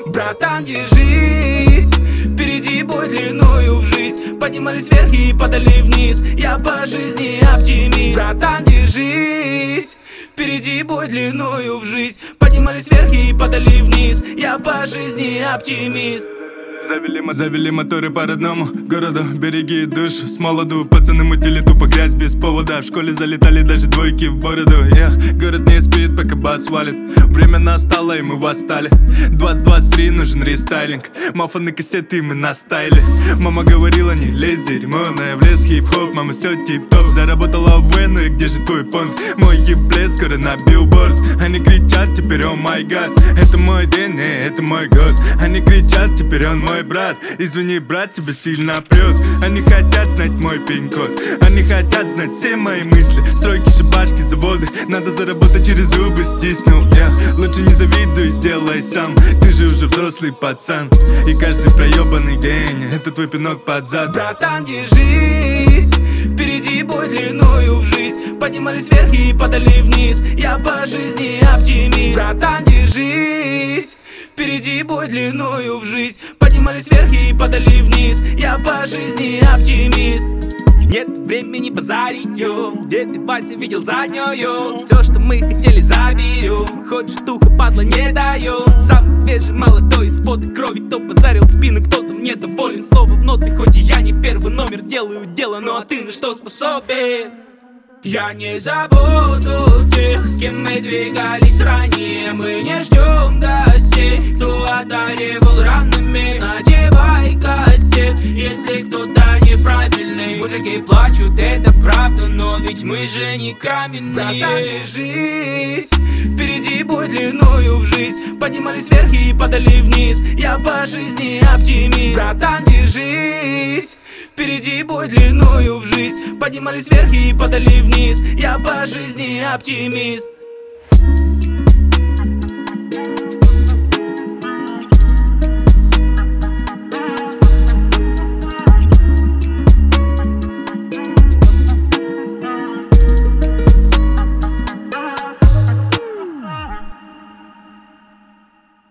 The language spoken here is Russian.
Братан, держись, впереди бой длиною в жизнь. Поднимались вверх и падали вниз, я по жизни оптимист. Братан, держись, впереди бой длиною в жизнь. Поднимались вверх и падали вниз, я по жизни оптимист. Завели моторы по родному городу, береги душу с молоду. Пацаны мутили тупо грязь без повода. В школе залетали даже двойки в бороду. Город не спит, пока бас валит. Время настало и мы восстали. 2023 нужен рестайлинг. Мафа на кассеты мы настайли. Мама говорила не лезь дерьмоная в лес хип-хоп. Мама все тип-топ, заработала в Вену. И где же твой понт? Мой гиблет скоро на билборд. Они кричат теперь о май гад. Это мой день, не, это мой год. Они кричат теперь он мой брат. Извини, брат, тебя сильно прет. Они хотят знать мой пин-код. Они хотят знать все мои мысли. Стройки, шибашки, заводы. Надо заработать через зубы стиснул. Лучше не завидуй, сделай сам. Ты же уже взрослый пацан. И каждый проебанный день это твой пинок под зад. Братан, держись, впереди бой длиною в жизнь. Поднимались вверх и падали вниз, я по жизни оптимист. Братан, держись, впереди бой длиною в жизнь. Поднимались вверх и падали вниз, я по жизни оптимист. Нет времени базарить, йо. Где ты, Вася, видел заднюю? Все, что мы хотели, заберем. Хочешь духа, падла, не даю. Сам свежий, молодой, из пота крови. Кто позарил спину, кто-то мне доволен. Слово в ноты, хоть и я не первый номер. Делаю дело, ну а ты на что способен? Я не забуду тех, с кем мы двигались ранее. Мы не ждем гостей, кто одаривал ранами. Надевай кастет, если кто-то неправильный. Мужики плачут, это правда, но ведь мы же не каменные. Братан, держись, впереди бой длиною в жизнь. Поднимались вверх и падали вниз, я по жизни оптимист. Братан, держись, впереди бой длиною в жизнь. Поднимались вверх и падали вниз, я по жизни оптимист.